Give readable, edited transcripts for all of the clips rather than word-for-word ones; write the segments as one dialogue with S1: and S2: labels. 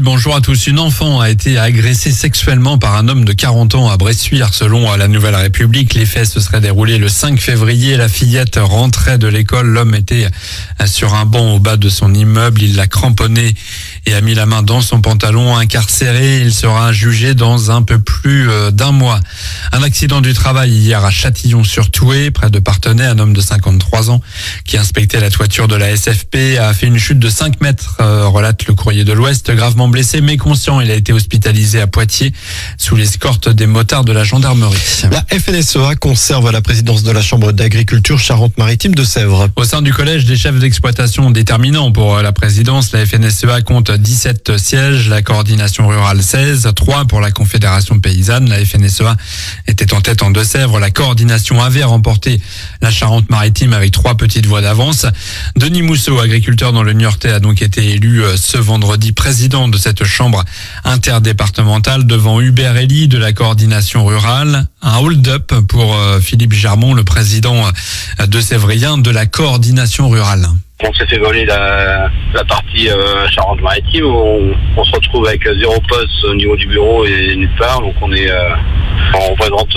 S1: bonjour à tous. Une enfant a été agressée sexuellement par un homme de 40 ans à Bressuire. Selon la Nouvelle République, les faits se seraient déroulés le 5 février. La fillette rentrait de l'école. L'homme était sur un banc au bas de son immeuble. Il l'a cramponné et a mis la main dans son pantalon. Incarcéré, il sera jugé dans un peu plus d'un mois. Un accident du travail hier à Châtillon-sur-Thouet, près de Parthenay. Un homme de 53 ans qui inspectait la toiture de la SFP a fait une chute de 5 mètres, relate le Courrier de l'Ouest. Gravement blessé mais conscient, il a été hospitalisé à Poitiers sous l'escorte des motards de la gendarmerie.
S2: La FNSEA conserve la présidence de la Chambre d'agriculture Charente-Maritime de Sèvres.
S1: Au sein du collège des chefs d'exploitation déterminants pour la présidence, la FNSEA compte 17 sièges, la coordination rurale 16, 3 pour la Confédération paysanne. La FNSEA était en tête en Deux-Sèvres. La coordination avait remporté la Charente-Maritime avec 3 petites voix d'avance. Denis Mousseau, agriculteur dans le Niortais, a donc été élu ce vendredi président de cette chambre interdépartementale devant Hubert Elie de la coordination rurale. Un hold-up pour Philippe Germont, le président de Sévrien de la coordination rurale.
S3: On s'est fait voler la partie Charente-Maritime. On se retrouve avec 0 poste au niveau du bureau et nulle part. Donc on représente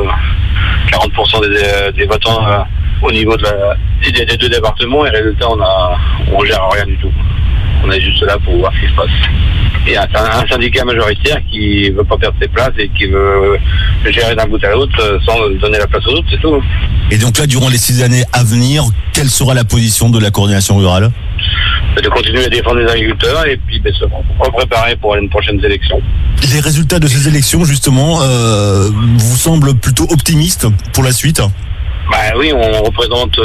S3: 40% des votants au niveau des 2 départements. Et résultat, on gère rien du tout. On est juste là pour voir ce qui se passe. Il y a un syndicat majoritaire qui veut pas perdre ses places et qui veut gérer d'un bout à l'autre sans donner la place aux autres, c'est tout.
S4: Et donc là, durant les 6 années à venir, quelle sera la position de la coordination rurale ?
S3: De continuer à défendre les agriculteurs et puis se préparer pour les prochaines élections.
S4: Les résultats de ces élections, justement, vous semblent plutôt optimistes pour la suite ?
S3: Oui, on représente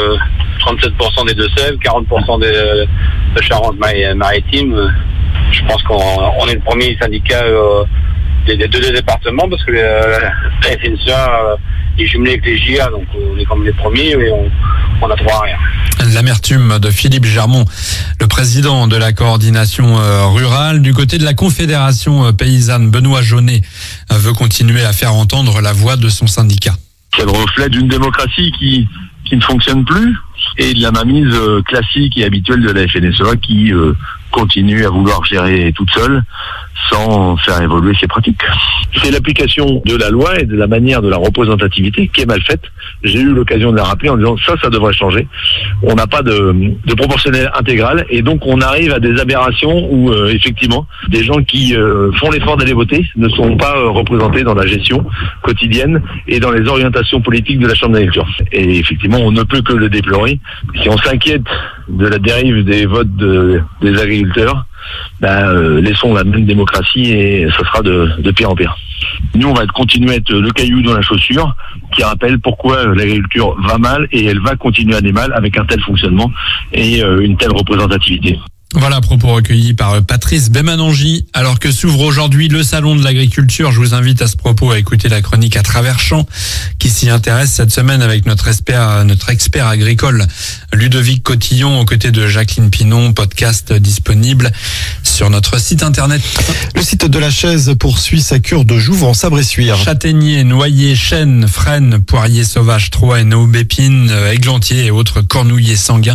S3: 37% des Deux-Sèvres, 40% de Charente-Maritime. Je pense qu'on est le premier syndicat des 2 départements parce que la FNSEA est jumelée avec les JA, donc on est comme les premiers et on n'a droit à rien.
S1: L'amertume de Philippe Germont, le président de la coordination rurale. Du côté de la Confédération paysanne, Benoît Jaunet veut continuer à faire entendre la voix de son syndicat.
S5: C'est le reflet d'une démocratie qui ne fonctionne plus et de la mainmise classique et habituelle de la FNSEA qui continue à vouloir gérer toute seule sans faire évoluer ses pratiques. C'est l'application de la loi et de la manière de la représentativité qui est mal faite. J'ai eu l'occasion de la rappeler en disant ça devrait changer. On n'a pas de proportionnel intégral et donc on arrive à des aberrations où effectivement des gens qui font l'effort d'aller voter ne sont pas représentés dans la gestion quotidienne et dans les orientations politiques de la Chambre d'agriculture. Et effectivement, on ne peut que le déplorer. Si on s'inquiète de la dérive des votes des agriculteurs, laissons la même démocratie et ça sera de pire en pire. Nous, on va continuer à être le caillou dans la chaussure qui rappelle pourquoi l'agriculture va mal et elle va continuer à aller mal avec un tel fonctionnement et une telle représentativité.
S1: Voilà, propos recueillis par Patrice Bémanangi. Alors que s'ouvre aujourd'hui le salon de l'agriculture, je vous invite à ce propos à écouter la chronique à travers champs qui s'y intéresse cette semaine avec notre expert agricole Ludovic Cotillon aux côtés de Jacqueline Pinon, podcast disponible sur notre site internet.
S2: Le site de la Chaise poursuit sa cure de jouvence à Bressuire.
S1: Châtaigniers, noyers, chênes, frênes, poiriers sauvages, troènes, aubépines, églantiers et autres cornouillers sanguins.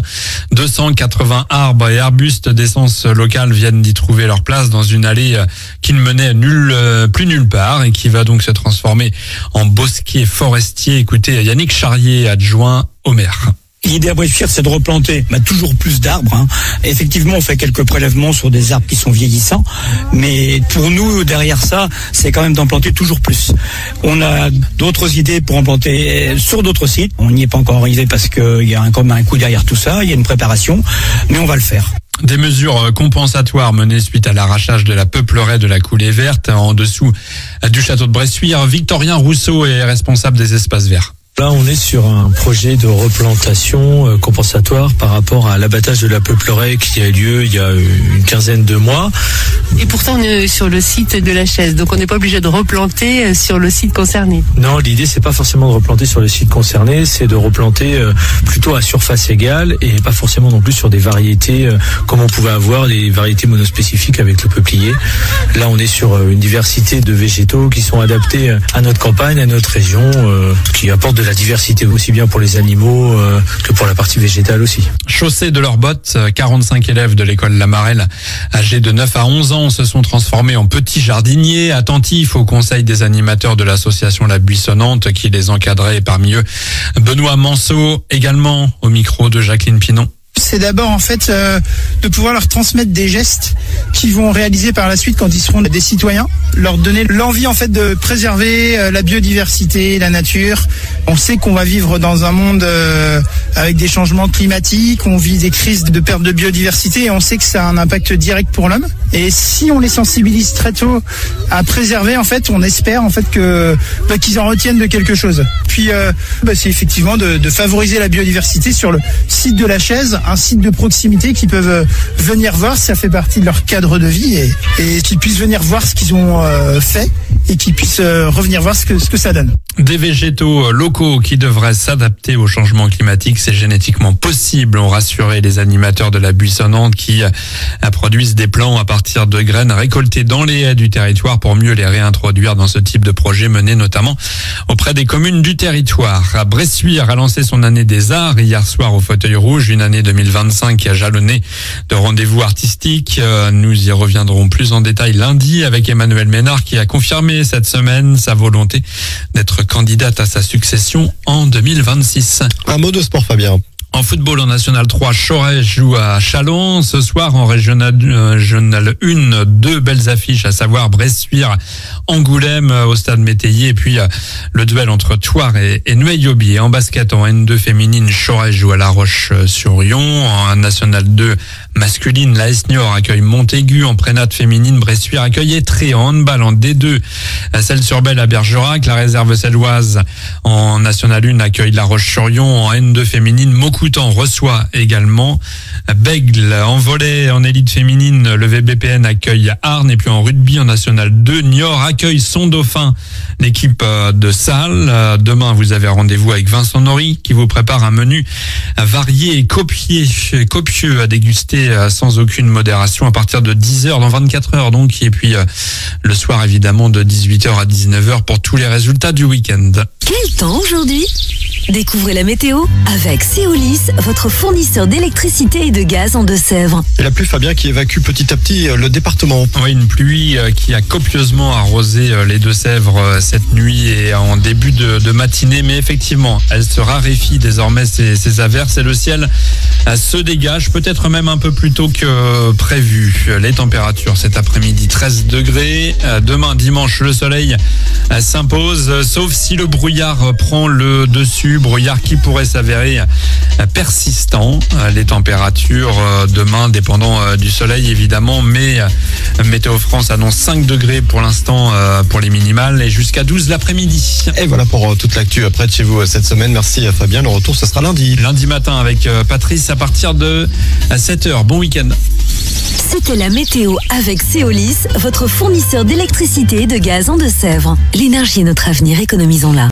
S1: 280 arbres et arbustes d'essence locale viennent d'y trouver leur place dans une allée qui ne menait plus nulle part et qui va donc se transformer en bosquet forestier. Écoutez Yannick Charrier, adjoint au maire.
S6: L'idée à Bressuire, c'est de replanter toujours plus d'arbres. Effectivement, on fait quelques prélèvements sur des arbres qui sont vieillissants, mais pour nous, derrière ça, c'est quand même d'en planter toujours plus. On a d'autres idées pour en planter sur d'autres sites. On n'y est pas encore arrivé parce qu'il y a comme un coup derrière tout ça, il y a une préparation, mais on va le faire.
S1: Des mesures compensatoires menées suite à l'arrachage de la peupleraie de la Coulée Verte en dessous du château de Bressuire. Victorien Rousseau est responsable des espaces verts.
S7: Là, on est sur un projet de replantation compensatoire par rapport à l'abattage de la peupleraie qui a eu lieu il y a une quinzaine de mois.
S8: Et pourtant, on est sur le site de la Chaise, donc on n'est pas obligé de replanter sur le site concerné.
S7: Non, l'idée, c'est pas forcément de replanter sur le site concerné, c'est de replanter plutôt à surface égale et pas forcément non plus sur des variétés comme on pouvait avoir des variétés monospécifiques avec le peuplier. Là, on est sur une diversité de végétaux qui sont adaptés à notre campagne, à notre région, qui apportent de la diversité aussi bien pour les animaux que pour la partie végétale aussi.
S1: Chaussés de leurs bottes, 45 élèves de l'école Lamarelle, âgés de 9 à 11 ans, ans se sont transformés en petits jardiniers, attentifs aux conseils des animateurs de l'association La Buissonnante qui les encadrait, et parmi eux Benoît Manceau, également au micro de Jacqueline Pinon.
S9: C'est d'abord en fait de pouvoir leur transmettre des gestes qu'ils vont réaliser par la suite quand ils seront des citoyens, leur donner l'envie en fait de préserver la biodiversité, la nature. On sait qu'on va vivre dans un monde avec des changements climatiques, on vit des crises de perte de biodiversité et on sait que ça a un impact direct pour l'homme. Et si on les sensibilise très tôt à préserver, en fait, on espère en fait qu'ils en retiennent de quelque chose. Puis c'est effectivement de favoriser la biodiversité sur le site de la Chaise, un site de proximité qu'ils peuvent venir voir, ça fait partie de leur cadre de vie et qu'ils puissent venir voir ce qu'ils ont fait et qu'ils puissent revenir voir ce que ça donne.
S1: Des végétaux locaux qui devraient s'adapter au changement climatique, c'est génétiquement possible, ont rassuré les animateurs de La Buissonnante qui produisent des plants à partir de graines récoltées dans les haies du territoire pour mieux les réintroduire dans ce type de projet mené notamment auprès des communes du territoire. Bressuire a lancé son année des arts hier soir au Fauteuil Rouge, une année 2025 qui a jalonné de rendez-vous artistiques. Nous y reviendrons plus en détail lundi avec Emmanuel Ménard qui a confirmé cette semaine sa volonté d'être candidate à sa succession en 2026.
S2: Un mot de sport, Fabien.
S1: En football, en National 3, Choret joue à Châlons. Ce soir, en Régional 1, deux belles affiches, à savoir Bressuire, Angoulême au stade Métayer, et puis le duel entre Thouars et Nueil-Aubier. En basket, en N2 féminine, Choret joue à La Roche-sur-Yon. En National 2 masculine, la Niort accueille Montaigu. En prénate féminine, Bressuire accueille Étré. En handball, en D2, Celles-sur-Belle à Bergerac. La réserve celloise en National 1 accueille La Roche-sur-Yon. En N2 féminine, Maucoutan reçoit également Bègle. En volley, en élite féminine, le VBPN accueille Arnes. Et puis en rugby, en National 2, Niort accueille son dauphin, l'équipe de Salles. Demain, vous avez rendez-vous avec Vincent Nory qui vous prépare un menu varié et copieux à déguster sans aucune modération à partir de 10h dans 24 heures donc. Et puis le soir, évidemment, de 18h à 19h pour tous les résultats du week-end.
S10: Quel temps aujourd'hui ? Découvrez la météo avec Seolis, votre fournisseur d'électricité et de gaz en Deux-Sèvres.
S2: Et la pluie, Fabien, qui évacue petit à petit le département.
S1: Oui, une pluie qui a copieusement arrosé les Deux-Sèvres cette nuit et en début de matinée. Mais effectivement, elle se raréfie désormais ces averses et le ciel se dégage, peut-être même un peu plus tôt que prévu. Les températures cet après-midi, 13 degrés. Demain, dimanche, le soleil s'impose, sauf si le brouillard prend le dessus. Brouillard qui pourrait s'avérer persistant. Les températures demain dépendant du soleil évidemment, mais Météo France annonce 5 degrés pour l'instant pour les minimales et jusqu'à 12 l'après-midi.
S2: Et voilà pour toute l'actu près de chez vous cette semaine. Merci Fabien, le retour ce sera lundi.
S1: Lundi matin avec Patrice à partir de 7h. Bon week-end.
S10: C'était la météo avec Seolis, votre fournisseur d'électricité et de gaz en Deux-Sèvres. L'énergie est notre avenir, économisons-la.